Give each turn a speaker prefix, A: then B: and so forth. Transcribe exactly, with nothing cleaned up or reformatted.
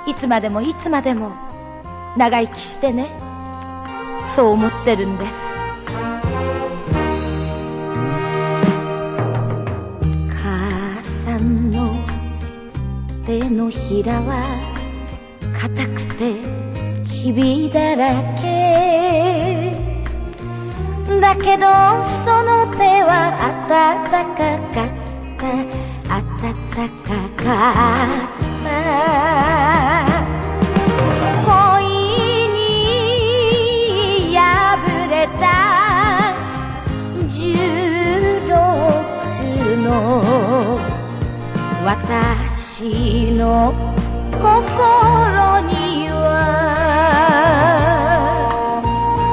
A: いつまでもいつまでも長生きしてね、そう思ってるんです。母さんの手のひらは硬くてひびだらけだけど、その手は温かかった温かかった恋に破れたじゅうろくの私の心に